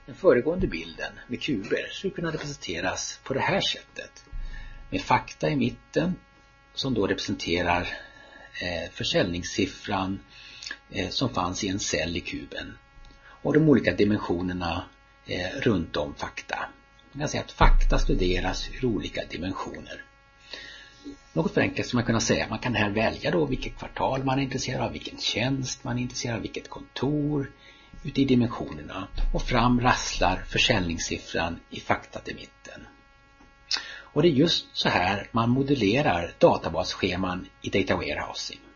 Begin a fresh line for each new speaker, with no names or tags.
Den föregående bilden med kuber skulle kunna representeras på det här sättet. Med fakta i mitten som då representerar försäljningssiffran som fanns i en cell i kuben. Och de olika dimensionerna runt om fakta. Man kan säga att fakta studeras ur olika dimensioner. Något förenklat som man kan säga, man kan här välja då vilket kvartal man är intresserad av, vilken tjänst man är intresserad av, vilket kontor ute i dimensionerna. Och fram rasslar försäljningssiffran i fakta i mitten. Och det är just så här man modellerar databasscheman i Data Warehousing.